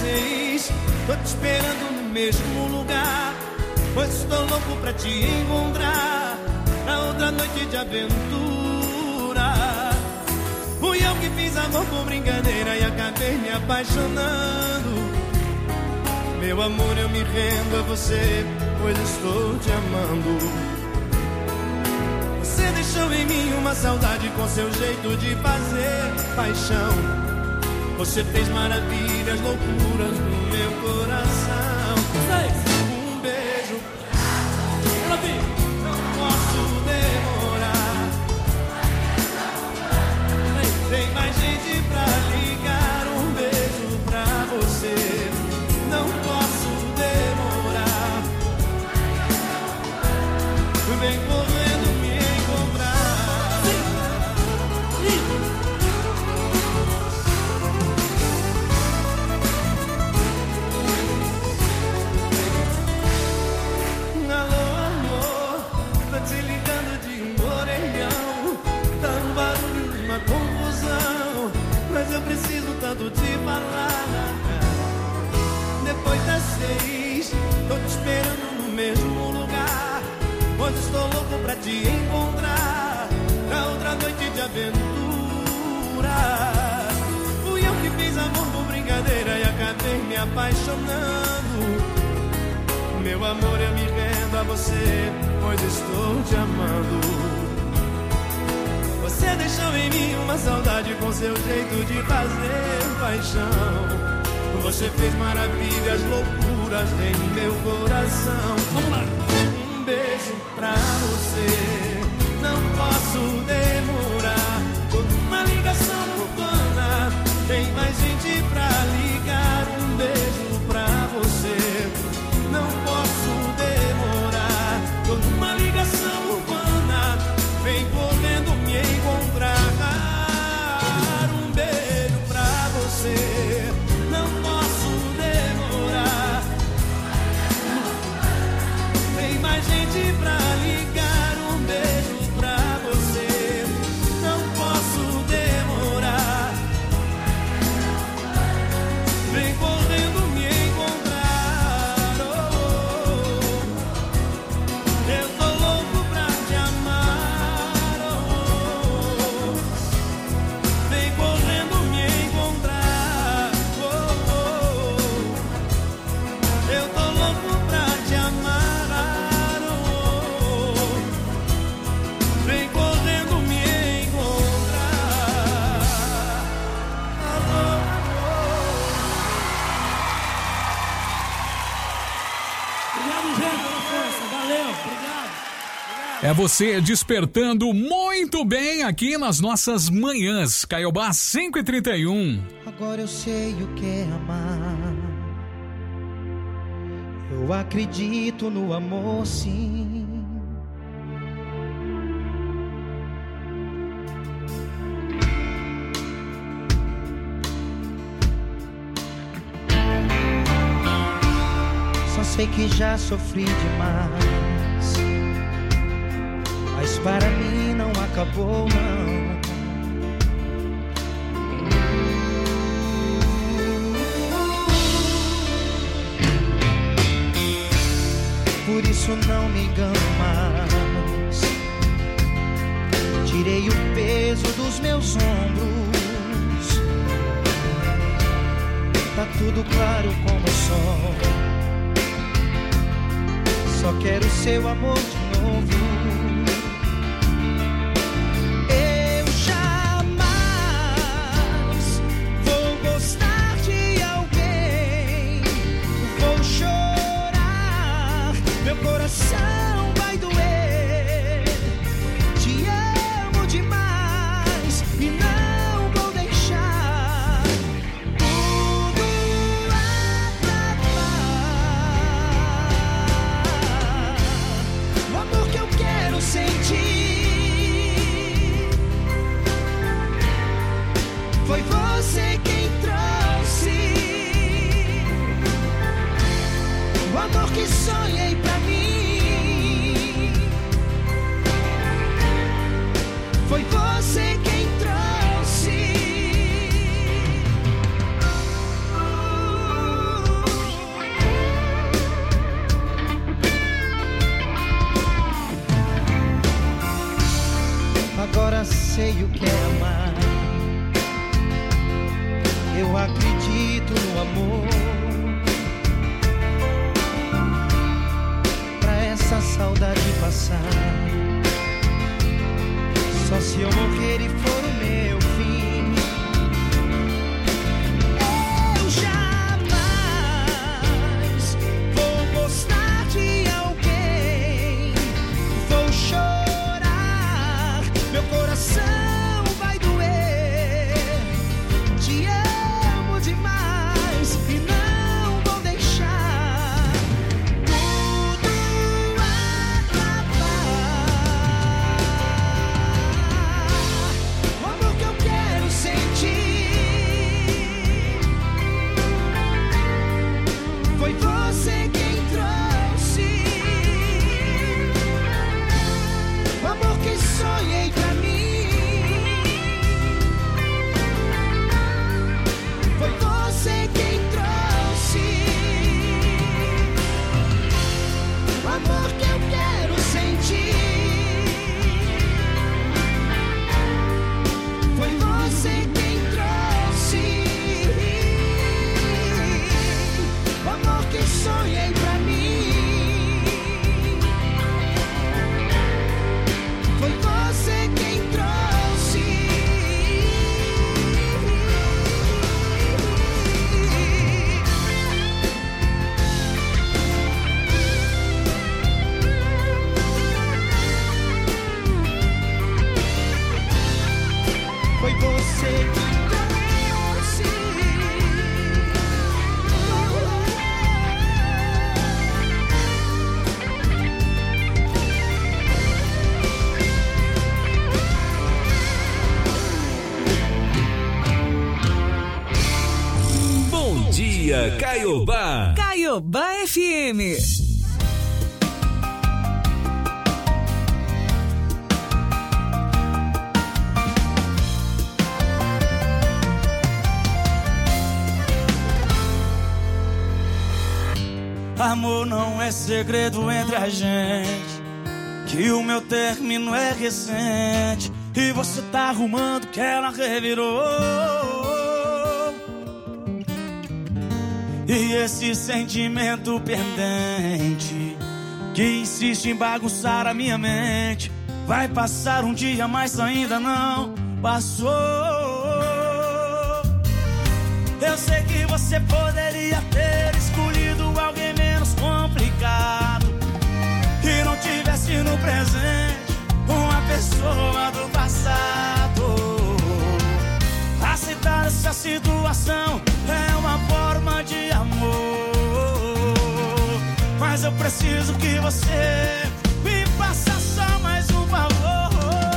6. Tô te esperando no mesmo lugar, pois estou louco pra te encontrar na outra noite de aventura. Fui eu que fiz amor por brincadeira e acabei me apaixonando. Meu amor, eu me rendo a você, pois estou te amando. Você deixou em mim uma saudade com seu jeito de fazer paixão. Você fez maravilhas, loucuras no meu coração. Um beijo, não posso demorar. Tem mais gente pra ligar. Um beijo pra você, não posso demorar. Vem correndo me encontrar. Alô, amor, tô te ligando de um orelhão. Tá um barulho, uma confusão, mas eu preciso tanto te falar. Depois das 6, tô te esperando no mesmo lugar, pois estou louco pra te encontrar na outra noite de aventura. Fui eu que fiz amor por brincadeira e acabei me apaixonando. Meu amor, eu me rendo a você, pois estou te amando. Você deixou em mim uma saudade com seu jeito de fazer paixão. Você fez maravilhas, loucuras em meu coração. Vamos lá! Um beijo pra você, não posso demorar. Tô numa ligação urbana, tem mais gente pra ligar. Um beijo pra você, não posso demorar. Tô numa ligação urbana, vem correndo me encontrar. Um beijo pra você, não posso demorar. Tem mais gente pra ligar. Um beijo pra você, não posso demorar. Vem correndo me encontrar. Oh, eu tô louco pra te amar. Oh, vem correndo me encontrar. Eu tô louco pra te amar. Vem correndo me encontrar. Alô, Obrigado, gente, pela força. Valeu, obrigado. É você despertando muito bem aqui nas nossas manhãs. Caiobá 5h31. Agora eu sei o que é amar. Eu acredito no amor, sim. Só sei que já sofri demais, mas para mim não acabou, não. Por isso não me engano mais. Tirei o peso dos meus ombros. Tá tudo claro como o sol. Só quero seu amor de novo. Eu jamais vou gostar de alguém. Vou chorar, meu coração vai doer. Te amo demais e não vou deixar tudo acabar. O amor que eu quero eu acredito no amor. Pra essa saudade passar, só se eu morrer e for o meu fim. Eu jamais vou gostar de alguém, vou chorar, meu coração vai doer. Te amo demais e não vou deixar tudo acabar. O amor que eu quero sentir foi você quem trouxe. O amor que sonhei pra mim foi você quem trouxe. O amor que eu quero sentir foi você quem trouxe. O amor que sonhei pra mim foi você quem trouxe. Foi você que trouxe. Bom dia, Caiobá. Caiobá FM. Amor não é segredo entre a gente, que o meu término é recente e você tá arrumando que ela revirou. E esse sentimento pendente que insiste em bagunçar a minha mente vai passar um dia, mas ainda não passou. Eu sei que você poderia ter escolhido alguém menos complicado, que não tivesse no presente uma pessoa do passado. Aceitar essa situação é uma forma de amor, mas eu preciso que você me faça só mais um favor.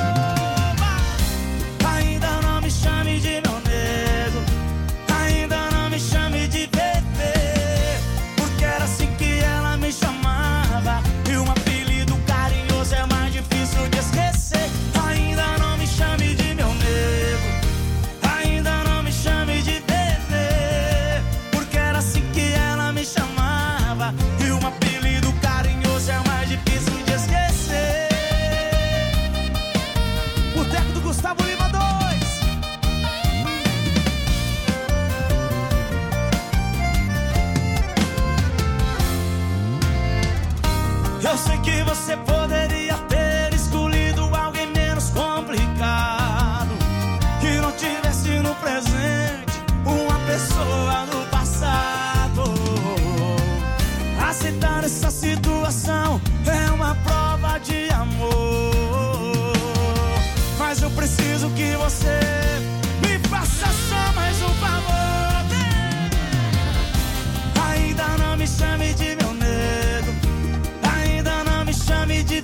Ainda não me chame de meu nego, ainda não me chame de bebê, porque era assim que ela me chamava e um apelido carinhoso é mais difícil de esquecer. Ainda não me chame de meu nego, ainda não me chame de bebê, porque era assim que ela me chamava e um apelido carinhoso é mais difícil de esquecer. Boteco do Gustavo Lima 2. Eu sei que você poderia ter escolhido alguém menos complicado, que não tivesse no presente uma pessoa do passado. Aceitar essa situação é uma prova de amor, mas eu preciso que você me faça só mais um favor. Ainda não me chame de meu nego, ainda não me chame de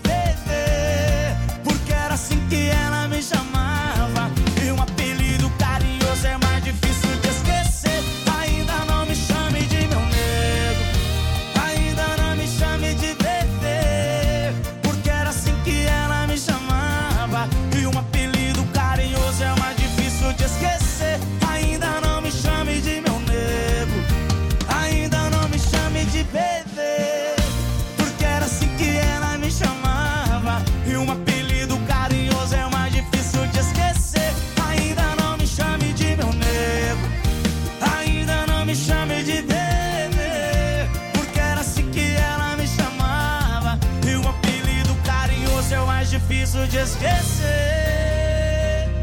posso te esquecer.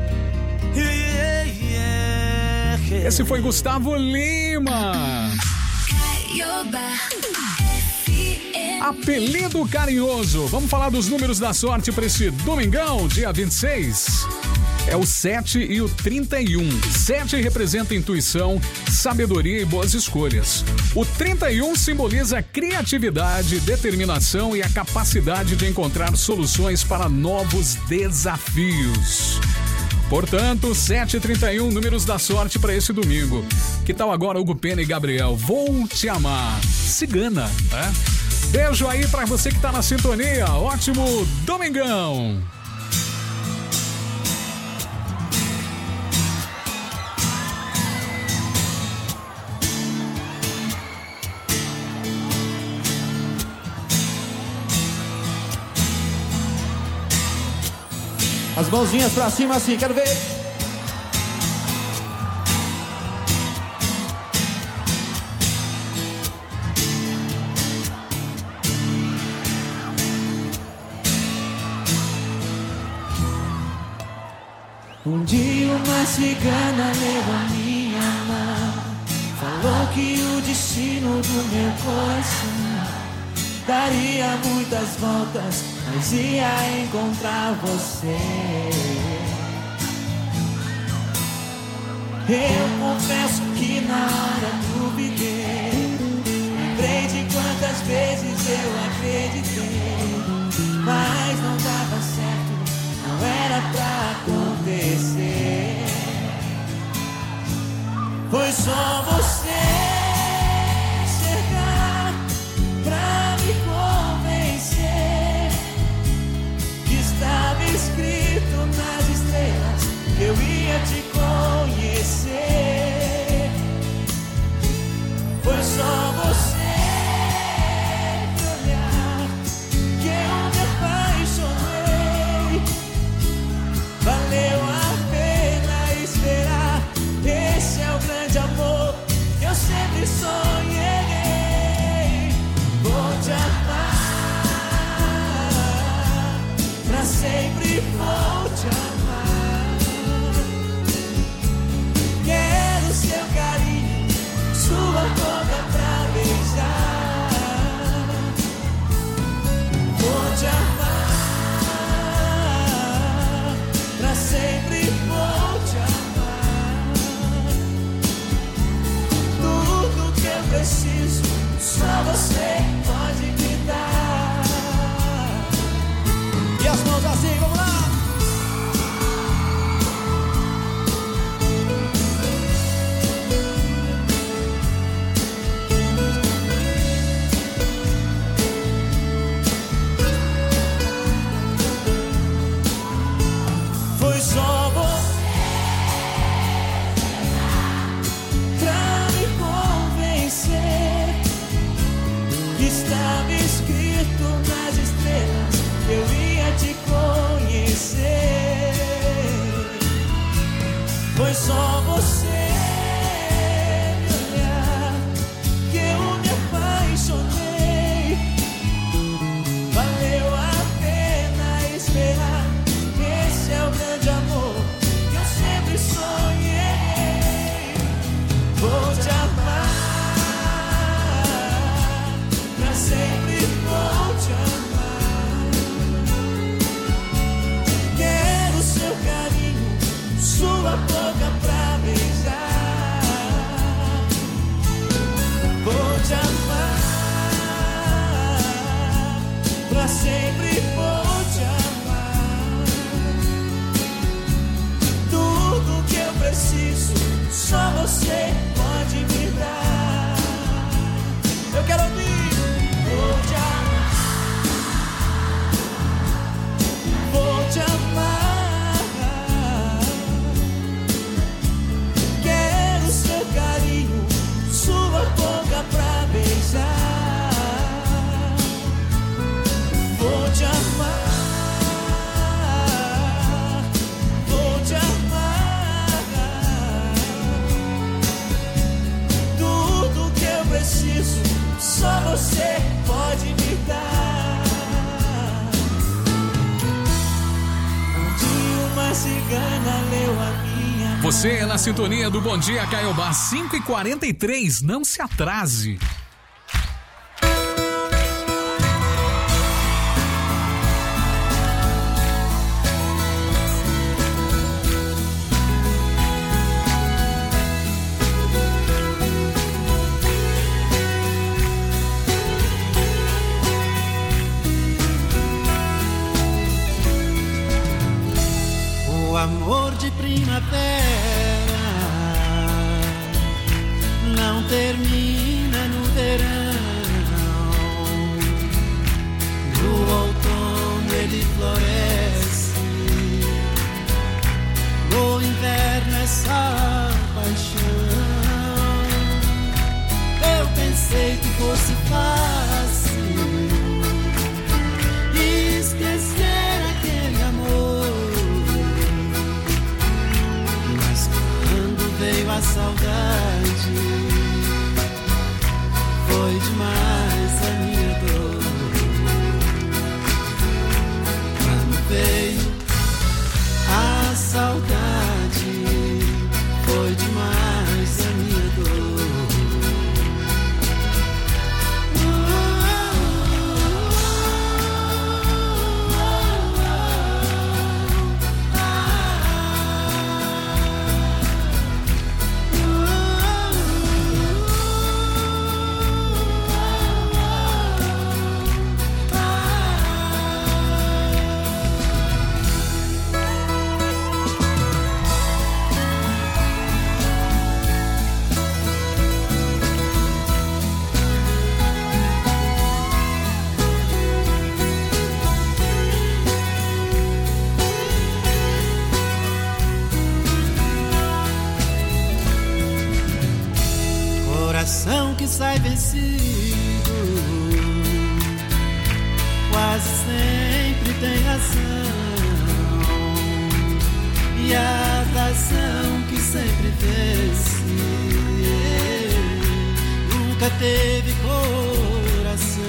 Esse foi Gustavo Lima. Apelido carinhoso. Vamos falar dos números da sorte para esse domingão, dia 26. É o 7 e o 31. 7 representa intuição, sabedoria e boas escolhas. O 31 simboliza criatividade, determinação e a capacidade de encontrar soluções para novos desafios. Portanto, 7 e 31, números da sorte para esse domingo. Que tal agora, Hugo Pena e Gabriel? Vou te amar. Cigana, né? Beijo aí para você que tá na sintonia. Ótimo domingão. As mãozinhas pra cima assim, quero ver. Um dia uma cigana levou a minha mão, falou que o destino do meu coração daria muitas voltas, mas ia encontrar você. Eu confesso que na hora duvidei, lembrei de quantas vezes eu acreditei, mas não dava certo, não era pra acontecer. Foi só você chegar pra me convencer que estava escrito nas estrelas que eu ia te conhecer. Foi só você me olhar que eu me apaixonei. Valeu a pena esperar, esse é o grande amor que eu sempre sonhei. Vou te amar, pra sempre vou te amar. Quero seu carinho, sua boca pra beijar. Vou te amar, pra sempre vou te amar. Tudo que eu preciso, só você pode me dar. E as mãos assim, vamos lá. Foi só você pra me convencer que estava escrito nas estrelas que eu ia te conhecer. Foi só você me olhar que eu me apaixonei. Valeu a pena esperar, esse é o grande amor que eu sempre sonhei. Vou te amar, pra sempre vou te amar. Quero seu carinho, sua boca pra beijar. Vou te amar, pra sempre vou te amar. Tudo que eu preciso, só você pode me dar. Eu quero ouvir. Vou te amar, vou te amar. Quero seu carinho, sua boca pra beijar. Vou te amar, vou te amar. Tudo que eu preciso, só você pode me dar. você na sintonia do Bom Dia Caiobá, 5h43, não se atrase. O amor de primavera não termina no verão. No outono ele floresce, no inverno é só paixão. Eu pensei que fosse fácil esquecer aquele amor, veio a saudade, foi demais a minha dor. Quando veio a saudade, foi demais a minha dor. Coração que sai vencido quase sempre tem razão, e a razão que sempre vence nunca teve coração.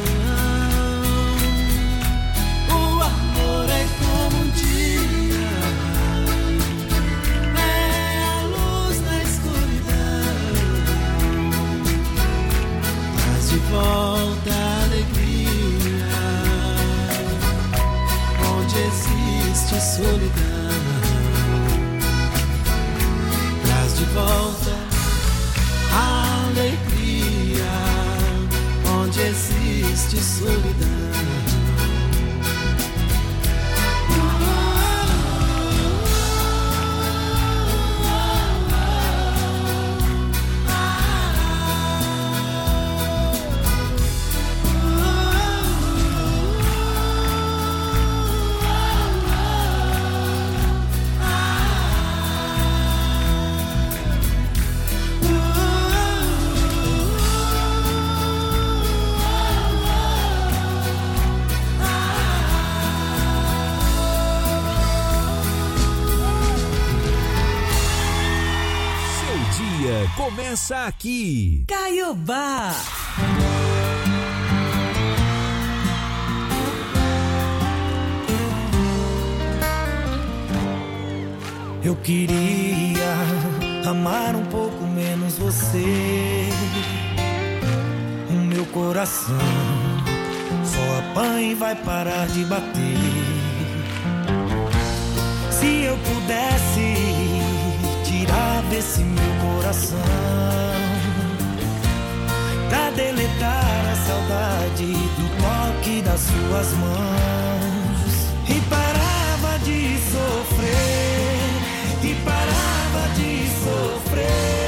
O amor é como um dia, é a luz na escuridão, traz de volta a alegria onde existe solidão, traz de volta a alegria onde existe solidão. Começa aqui, Caiobá. Eu queria amar um pouco menos você. O meu coração só apanha e vai parar de bater. Se eu pudesse tirar desse meu coração pra deletar a saudade do toque das suas mãos, e parava de sofrer, e parava de sofrer,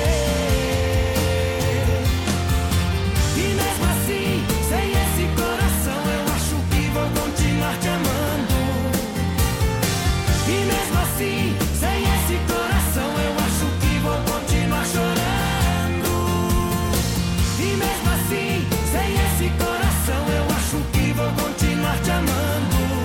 e mesmo assim, sem esse coração, eu acho que vou continuar te amando. E mesmo assim, sem esse coração, eu acho que vou continuar chorando. E mesmo assim, sem esse coração, eu acho que vou continuar te amando.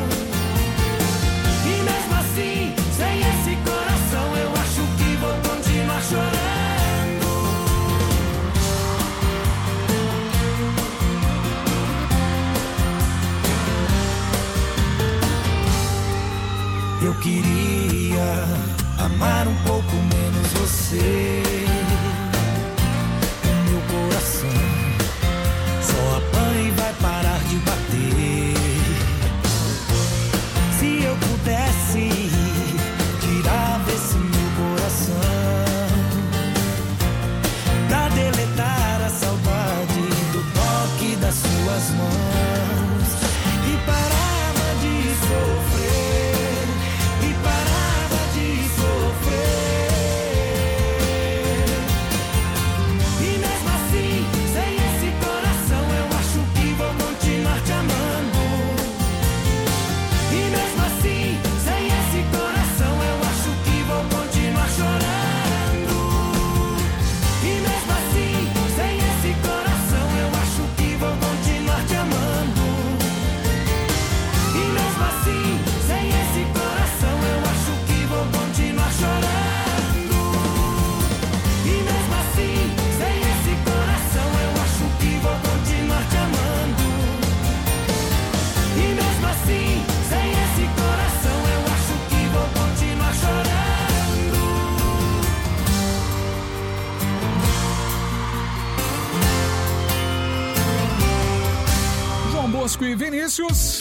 Bosco e Vinícius.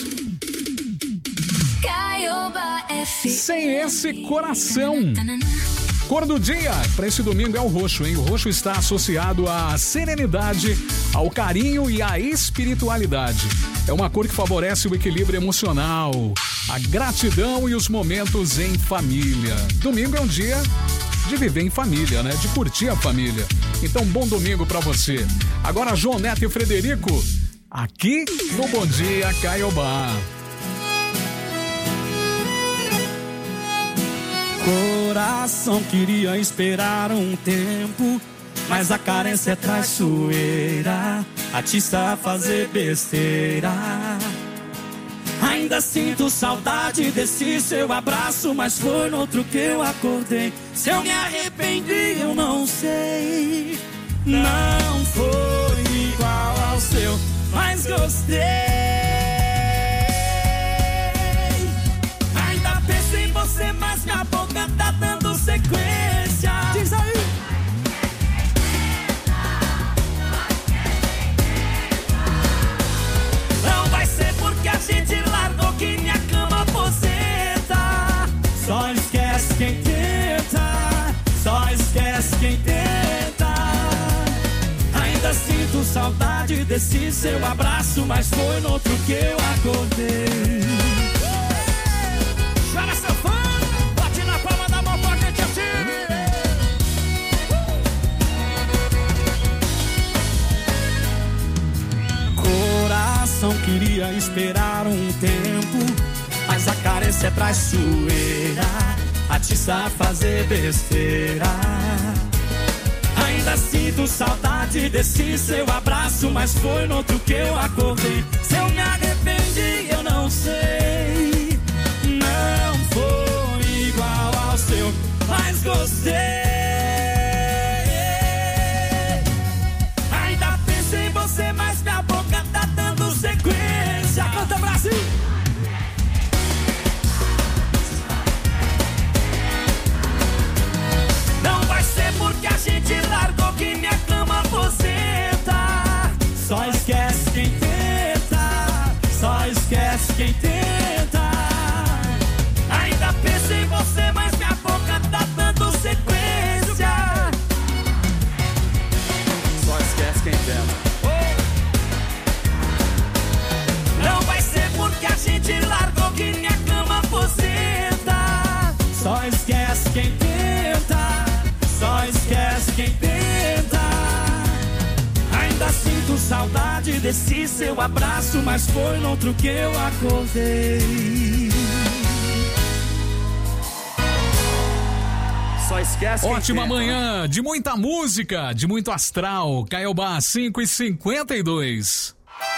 Caioba FM. Sem esse coração. Cor do dia para esse domingo é o roxo, hein? O roxo está associado à serenidade, ao carinho e à espiritualidade. É uma cor que favorece o equilíbrio emocional, a gratidão e os momentos em família. Domingo é um dia de viver em família, né? De curtir a família. Então, bom domingo para você. Agora, João Neto e Frederico, aqui no Bom Dia Caiobá. Coração queria esperar um tempo, mas a carência é traiçoeira, atiça a fazer besteira. Ainda sinto saudade desse seu abraço, mas foi no outro que eu acordei. Se eu me arrependi, eu não sei. Não foi igual ao seu, mas gostei. Ainda penso em você, mas minha boca tá dando sequência. Diz aí. Não vai ser porque a gente largou que minha cama aposenta. Só esquece quem tenta, só esquece quem tenta. Ainda sinto saudade desse seu abraço, mas foi no outro que eu acordei. Chora seu fã, bate na palma da mão pra gente assim. Coração queria esperar um tempo, mas a carência é traiçoeira, atiça a fazer besteira. Ainda sinto saudade desse seu abraço, mas foi no outro que eu acordei. Se eu me arrependi, eu não sei. Não foi igual ao seu, mas gostei. Ainda penso em você, mas minha boca tá dando sequência. Canta, Brasil! Não vai ser porque a gente largou que minha cama aposenta. Só esquece quem tenta, só esquece quem tenta. Ainda penso em você, mas minha boca tá dando sequência. Só esquece quem tenta. Não vai ser porque a gente largou que minha cama aposenta. Só esquece quem tenta, só esquece quem tenta. Ainda sinto saudade desse seu abraço, mas foi no outro que eu acordei. Só esquece quem Ótima tenta. manhã, de muita música, de muito astral. Caiobá 5h52.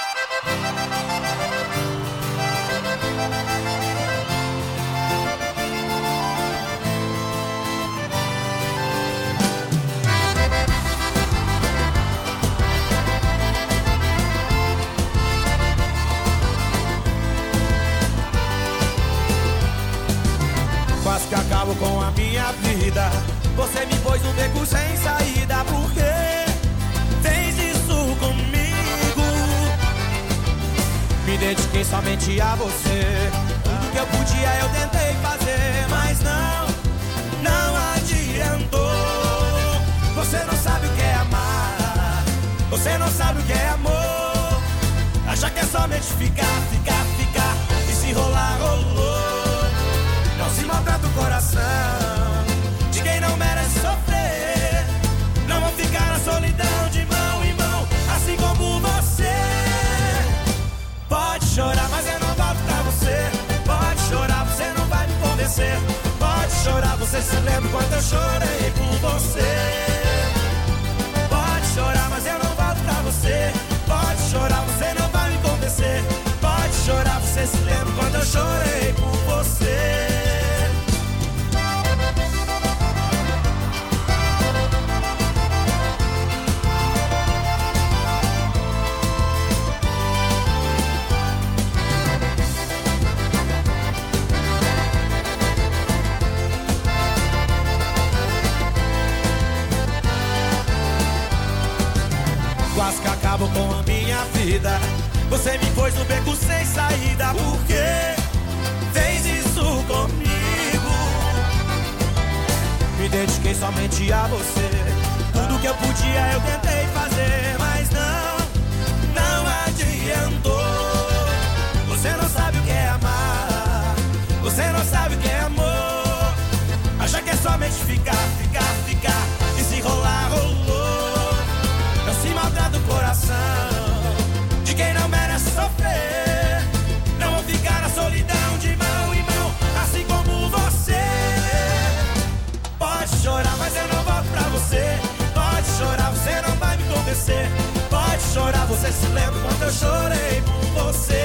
Quase que acabo com a minha vida. Você me pôs no beco sem saída. Por que fez isso comigo? Me dediquei somente a você. Tudo que eu podia eu tentei fazer, mas não adiantou. Você não sabe o que é amar, você não sabe o que é amor. Acha que é somente ficar. E se rolar, rolou. Não se maltrata o coração de quem não merece sofrer. Não vou ficar na solidão de mão em mão, assim como você. Pode chorar, mas eu não volto pra você. Pode chorar, você não vai me convencer. Pode chorar, você se lembra quando eu chorei por você. Pode chorar, mas eu não volto pra você. Pode chorar, você não vai me convencer. Pode chorar, você se lembra quando eu chorei por você. Quase que acabo com a minha vida. Você me pôs no beco sem saída. Por que fez isso comigo? Me dediquei somente a você. Tudo que eu podia eu tentei fazer, mas não adiantou. Você não sabe o que é amar, você não sabe o que é amor. Acha que é somente ficar. E se rolar, rolou. Não se maltrata o coração de quem não merece sofrer. Não vou ficar na solidão de mão em mão, assim como você. Pode chorar, mas eu não volto pra você. Pode chorar, você não vai me convencer. Pode chorar, você se lembra quando eu chorei por você.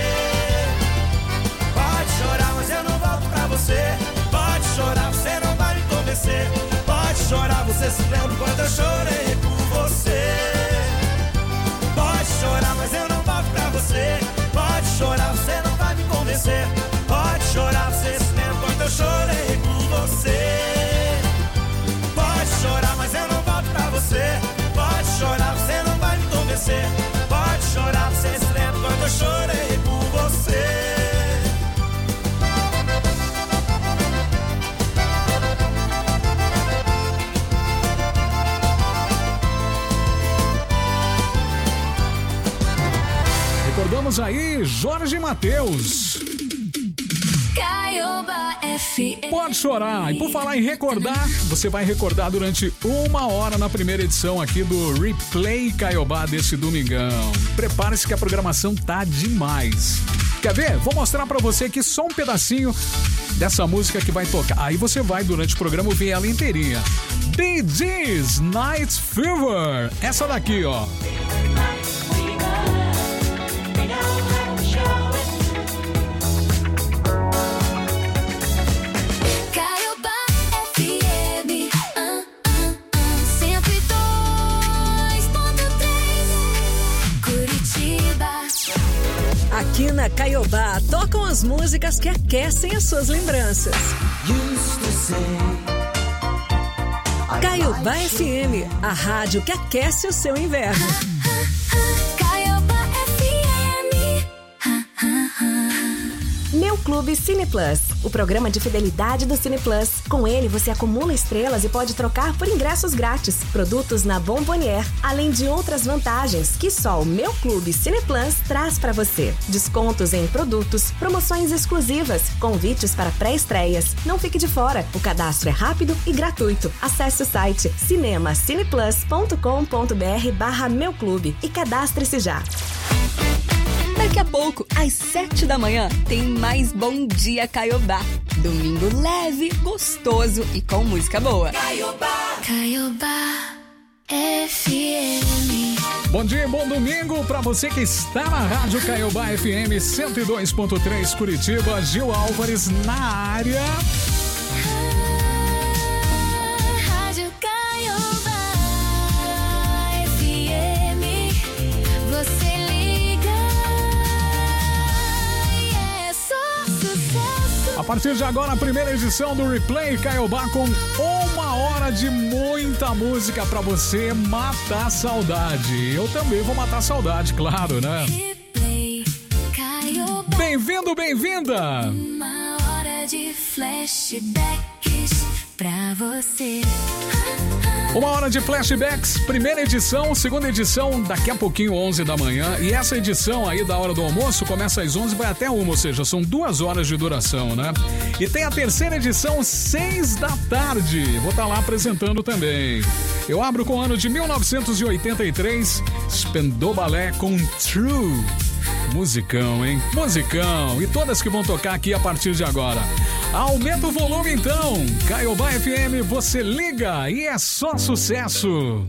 Pode chorar, mas eu não volto pra você. Pode chorar, você não vai me convencer. Pode chorar, você se lembra quando eu chorei por você. Pode chorar, mas eu não volto pra você. Pode chorar, você não vai me convencer. Pode chorar, você se lembra quando eu chorei por você. Pode chorar, mas eu não volto pra você. Pode chorar, você não vai me convencer. Pode chorar, você se lembra quando eu chorei por você. Recordamos aí Jorge Mateus. Caioba FM. Pode chorar. E por falar em recordar, você vai recordar durante 1 hora na primeira edição aqui do Replay Caiobá desse domingão. Prepare-se que a programação tá demais. Quer ver? Vou mostrar pra você aqui só um pedacinho dessa música que vai tocar. Aí você vai durante o programa ver ela inteirinha. Bee Gees, Night Fever. Essa daqui, ó. Aqui na Caiobá, tocam as músicas que aquecem as suas lembranças. Caiobá FM, a rádio que aquece o seu inverno. Caiobá FM. Meu Clube Cine Plus, o programa de fidelidade do Cine Plus. Com ele, você acumula estrelas e pode trocar por ingressos grátis, produtos na Bombonier, além de outras vantagens que só o Meu Clube Cine Plus traz para você. Descontos em produtos, promoções exclusivas, convites para pré-estreias. Não fique de fora, o cadastro é rápido e gratuito. Acesse o site cinemacineplus.com.br/Meu Clube e cadastre-se já. Daqui a pouco, às 7 da manhã, tem mais Bom Dia Caiobá. Domingo leve, gostoso e com música boa. Caiobá FM. Bom dia e bom domingo pra você que está na Rádio Caiobá FM 102.3 Curitiba. Gil Álvares na área. Rádio Caiobá FM. Você a partir de agora, a primeira edição do Replay Caiobá com 1 hora de muita música pra você matar a saudade. Eu também vou matar a saudade, claro, né? Replay Caiobá. Bem-vindo, bem-vinda! 1 hora de flashbacks pra você. 1 hora de flashbacks, primeira edição, segunda edição, daqui a pouquinho, 11 da manhã. E essa edição aí da hora do almoço começa às 11 e vai até 1, ou seja, são 2 horas de duração, né? E tem a terceira edição, 6 da tarde. Vou estar lá apresentando também. Eu abro com o ano de 1983, Spandau Ballet com True. Musicão, hein? Musicão. E todas que vão tocar aqui a partir de agora. Aumenta o volume então. Caiobá FM, você liga e é só sucesso.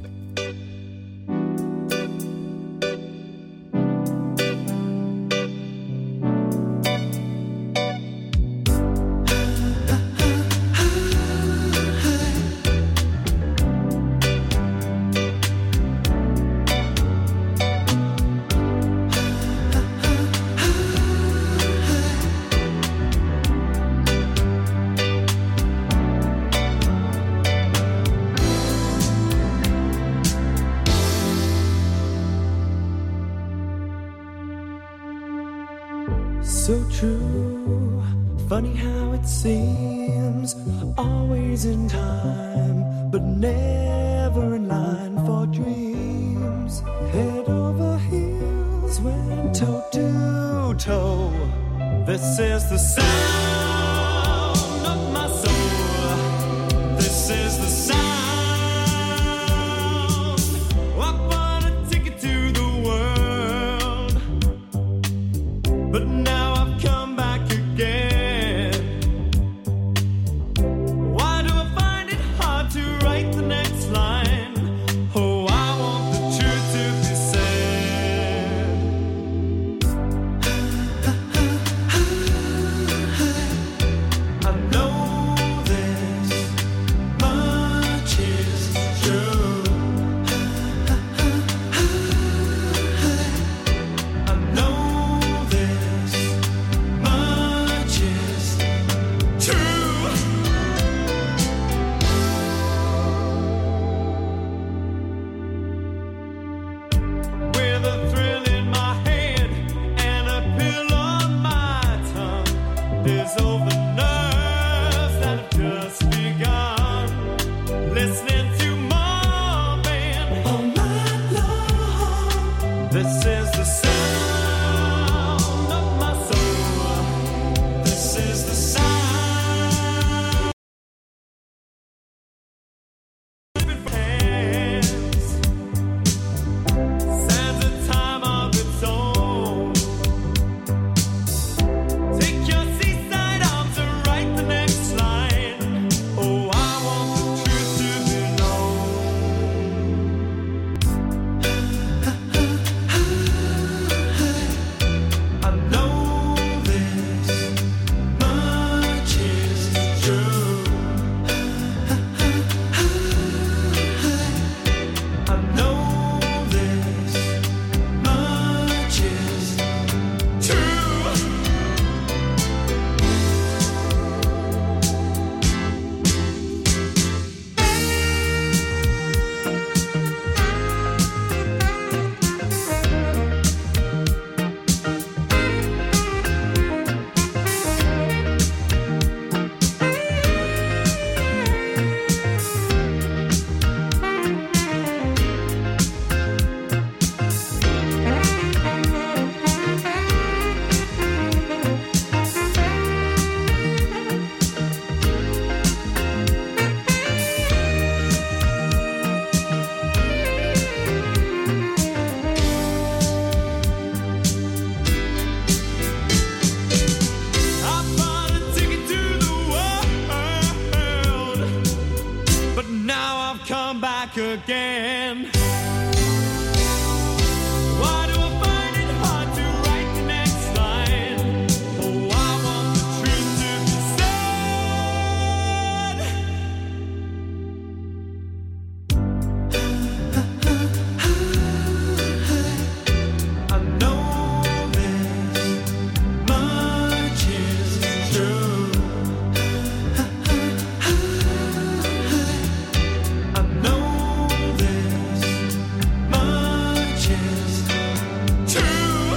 so true. Funny how it seems, always in time, but never in line for dreams. Head over heels, went toe to toe. This is the sound of my soul. This is the sound. I bought a ticket to the world, but now I've come back again. Why do I find it hard to write the next line? Oh, I want the truth to be said. I know this much is true. I know this much is true. With a thrill in my head and a pill on my tongue, there's over nerves that have just begun. Listening to Marvin all night long. This is the sound of my soul. This is the sound. Hands. Sands a time of its own. Take your seaside arms and write the next line. Oh, I want the truth to be known. I know this much is true. I know this much is true. I bought a ticket to the world, but now I've come back again. Why do I find it hard to write the next line? Oh, I want the truth to be said. I know this much is true. I know this much is true.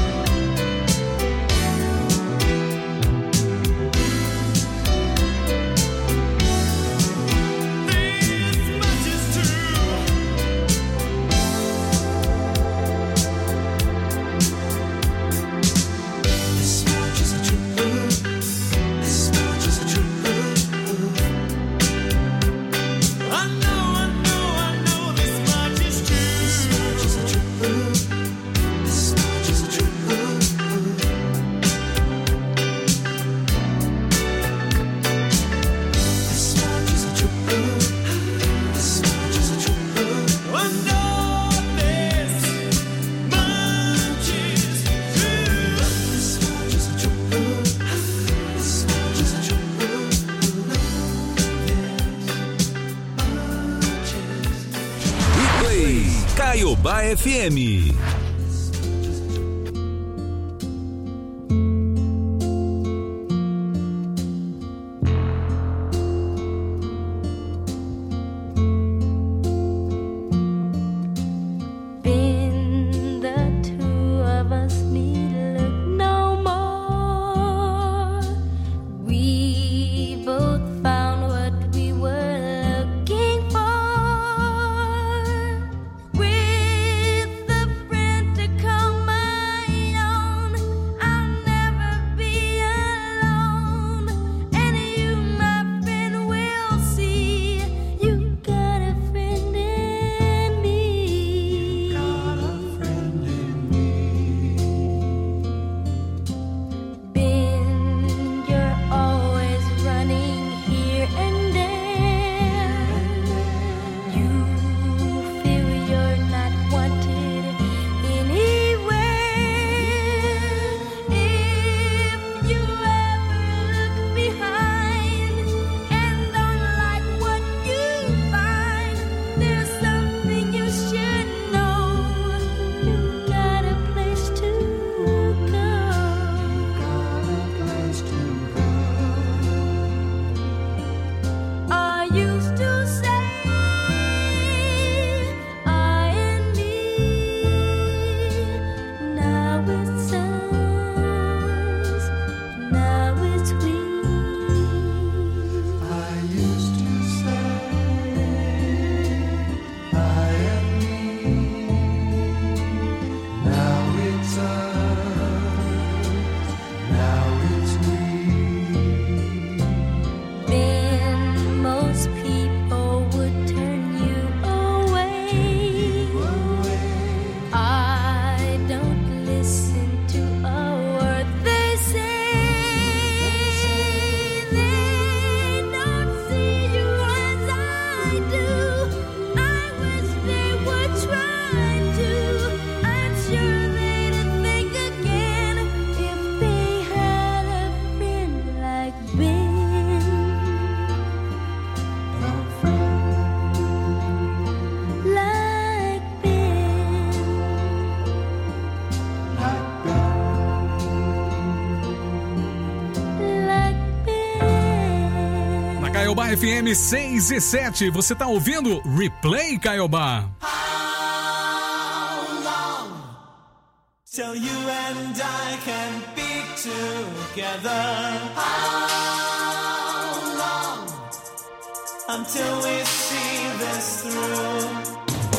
This much is true. This much is true. This much is true. I know this much is true. This much is true. This much is true. This much is true. This much is true. I know this much is true. This much is true. This much is true. Replay Caiobá FM. Been the two of us need look no more. Caiobá FM 6 e 7. Você tá ouvindo Replay Caiobá. Till you and I can be together. How long until we see this through?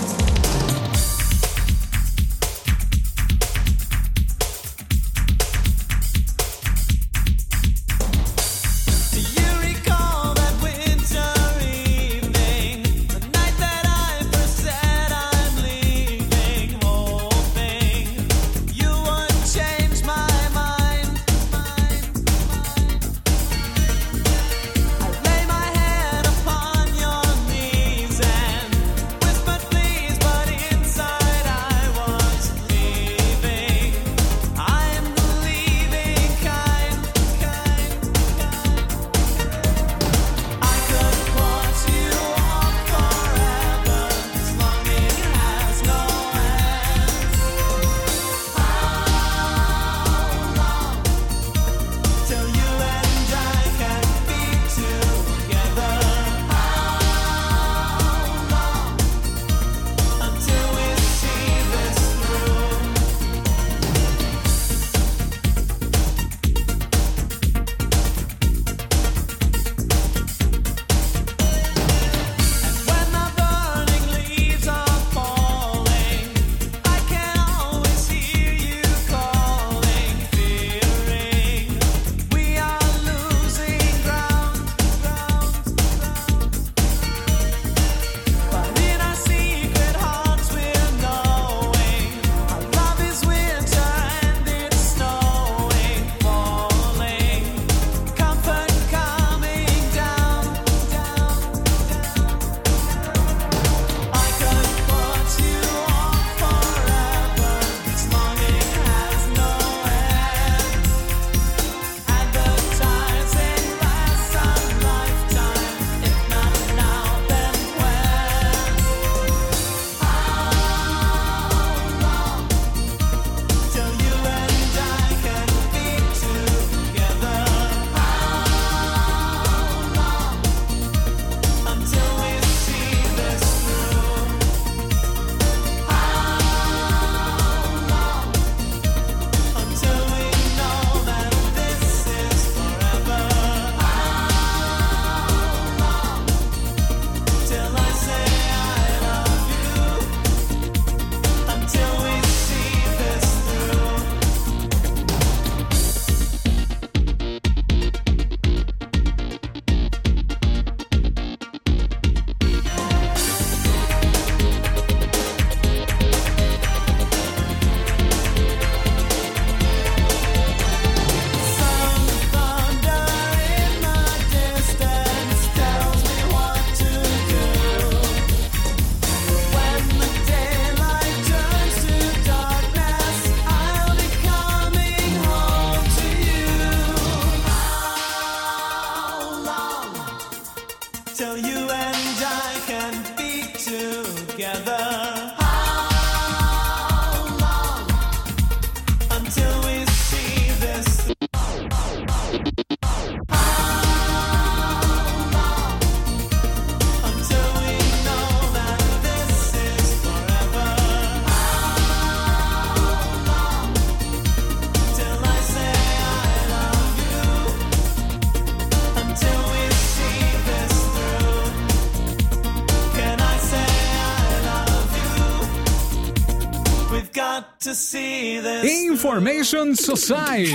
Information Society.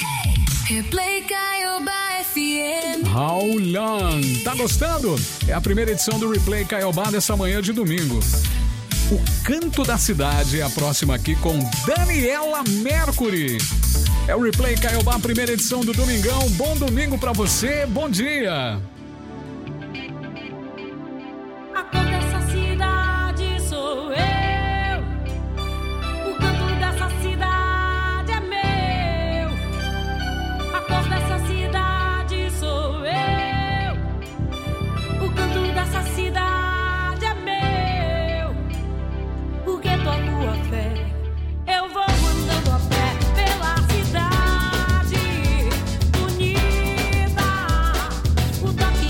Replay Caiobá FM. How long? Tá gostando? É a primeira edição do Replay Caiobá dessa manhã de domingo. O Canto da Cidade é a próxima aqui com Daniela Mercury. É o Replay Caiobá, primeira edição do Domingão. Bom domingo pra você, bom dia. A cor dessa cidade sou eu. O canto dessa cidade é meu. A cor dessa cidade sou eu. O canto dessa cidade é meu. Porque toco a fé. Eu vou andando a pé pela cidade bonita. O toque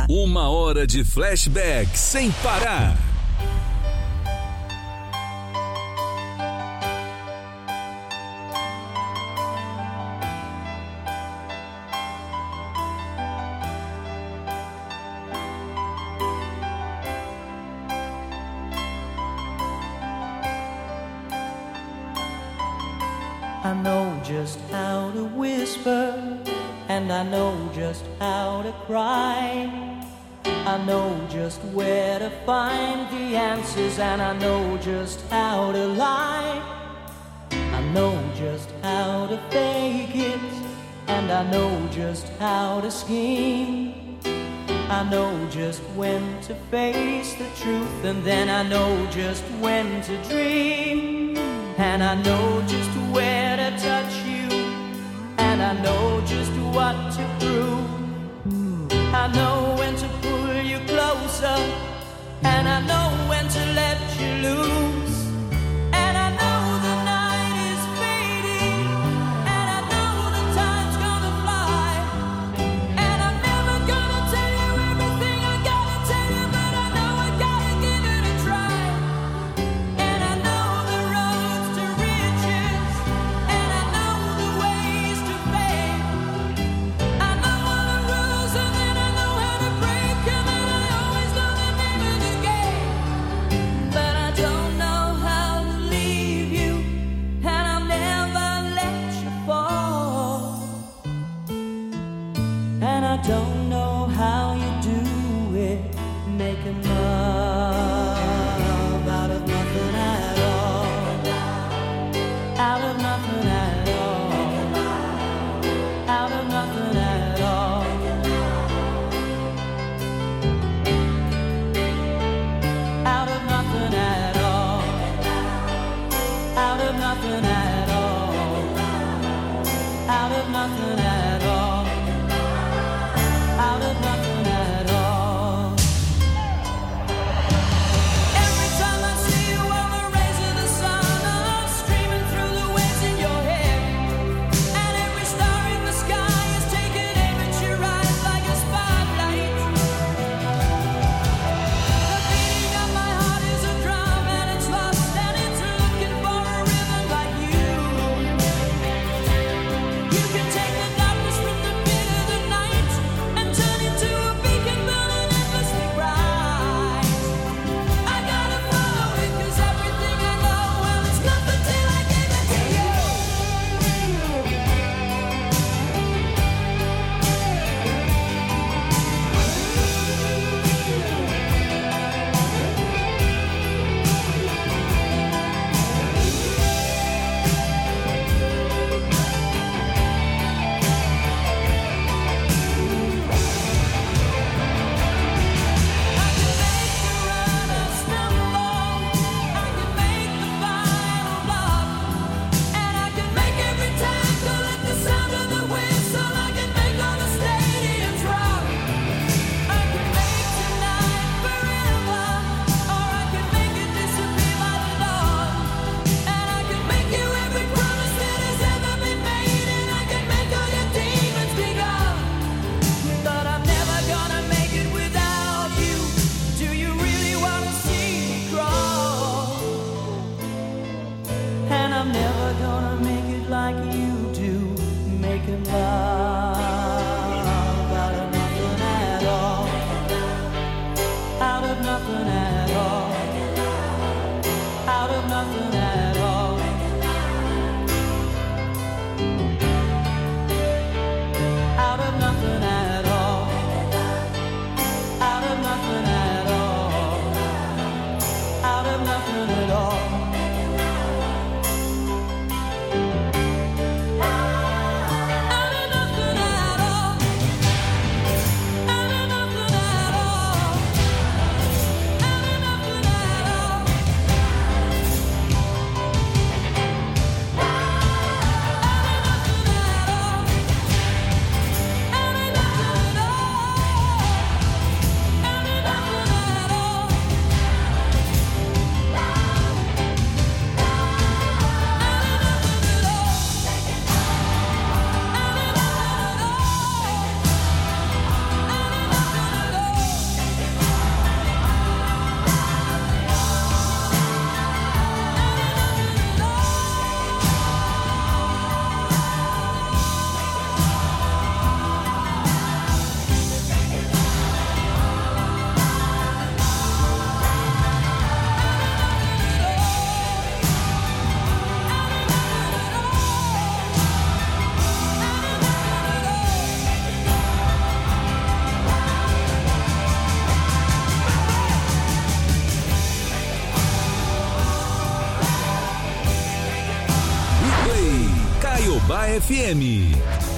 1 hora de flashback sem parar. I know just how to whisper, and I know just how to cry. I know just where to find the answers, and I know just how to lie. I know just how to fake it, and I know just how to scheme. I know just when to face the truth, and then I know just when to dream. And I know just where to touch you, and I know just what to prove. I know when to pull you closer, and I know when to let you loose. And I know the night is fading, and I know the time's gonna fly. And I'm never gonna tell you everything I gotta tell you, but I know I gotta give it a try. And I know the roads to riches, and I know the ways to fame. I know all the rules, and then I know how to break them, and I always know the name of the game. But I don't know how to leave you, and I'll never let you fall. And I don't know how you do it, making love out of nothing at all. Out of nothing at all. Out of nothing at all. Out of nothing at all. Out of nothing at all. Out of nothing at all. Out of nothing at all. Every time I see you on the rays of the sun, I'm streaming through the waves in your hair. And every star in the sky is taking aim at your eyes like a spotlight. The beating of my heart is a drum, and it's lost, and it's looking for a rhythm like you. You can take the darkness from the pit of the night and turn it to a beacon burning endlessly bright. I gotta follow it, 'cause everything I know, well, it's nothing till I give it to you. But I'm never gonna make it without you. Do you really wanna see me crawl? And I'm never gonna make it like you do, making love out of nothing at all. Out of nothing at all. Out of nothing at all. Out of nothing at all. Out of nothing at all. Out of nothing at all. Out of nothing at all. FM.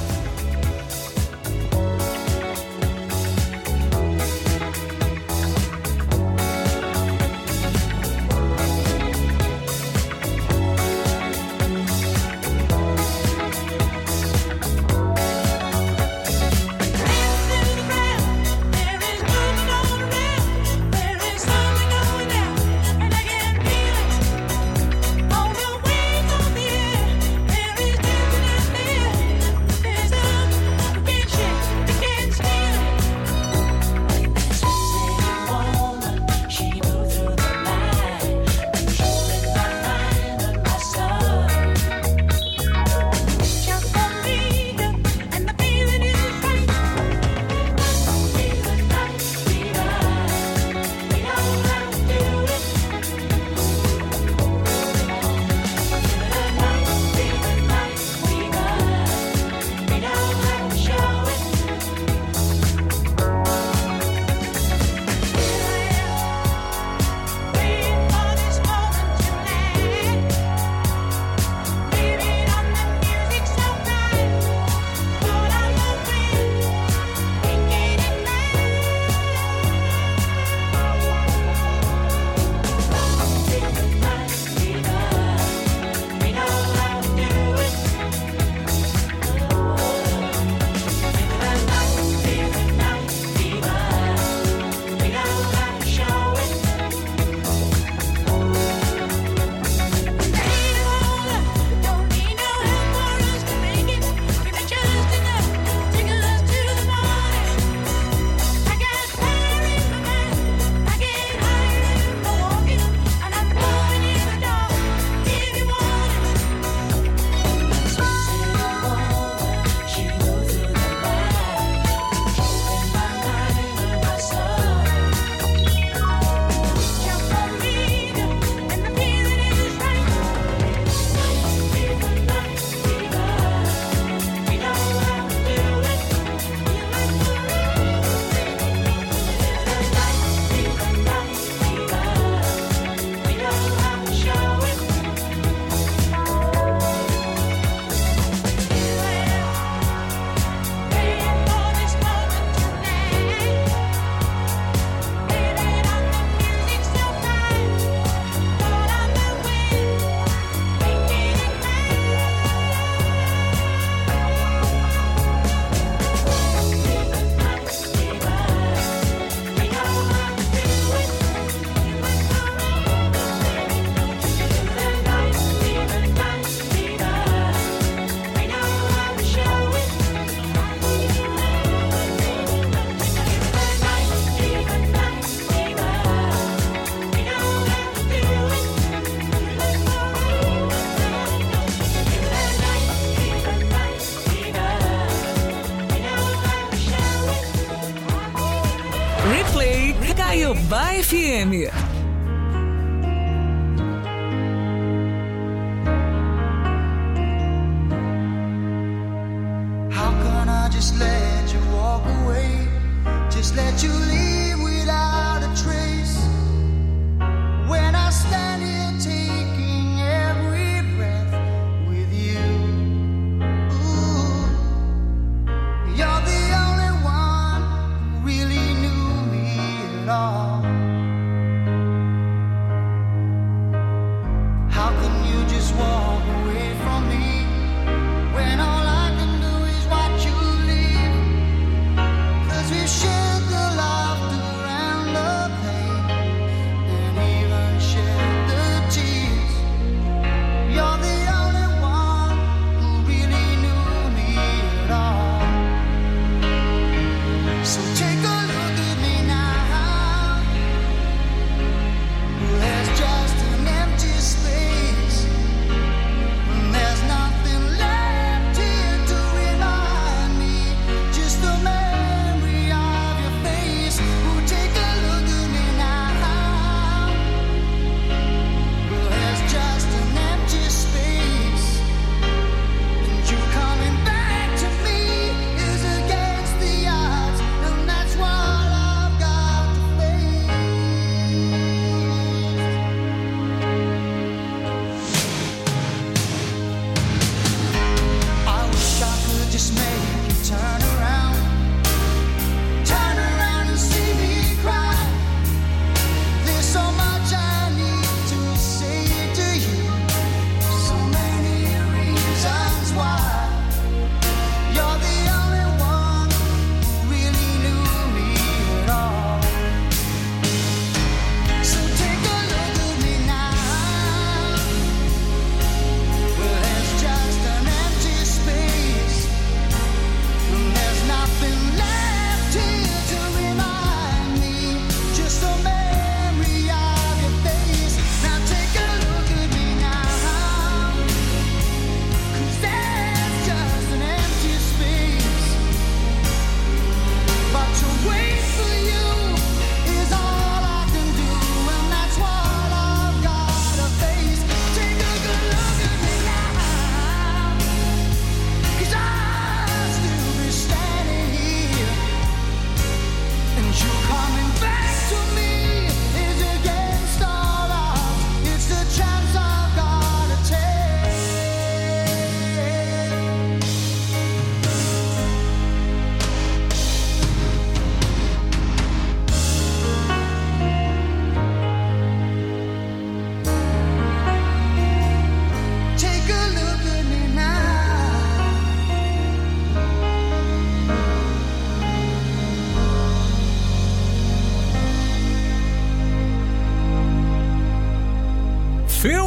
Replay Caiobá FM. How can I just let you walk away? Just let you leave without a trace. When I stand here taking every breath with you. Ooh, you're the only one who really knew me at all. How can you just walk away from me when all I can do is watch you leave? 'Cause we shared the love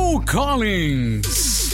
Phil Collins.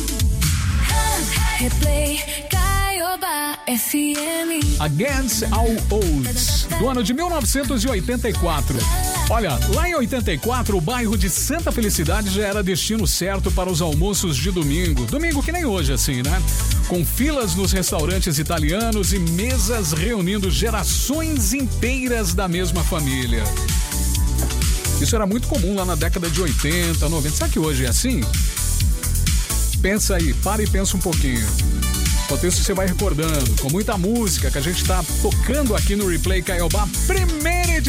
Replay Caiobá FM. Against All Odds, do ano de 1984. Olha, lá em 84, o bairro de Santa Felicidade já era destino certo para os almoços de domingo. Domingo que nem hoje, assim, né? Com filas nos restaurantes italianos e mesas reunindo gerações inteiras da mesma família. Isso era muito comum lá na década de 80, 90. Será que hoje é assim? Pensa aí, para e pensa um pouquinho. Enquanto isso, você vai recordando com muita música que a gente tá tocando aqui no Replay Caiobá, primeira edição.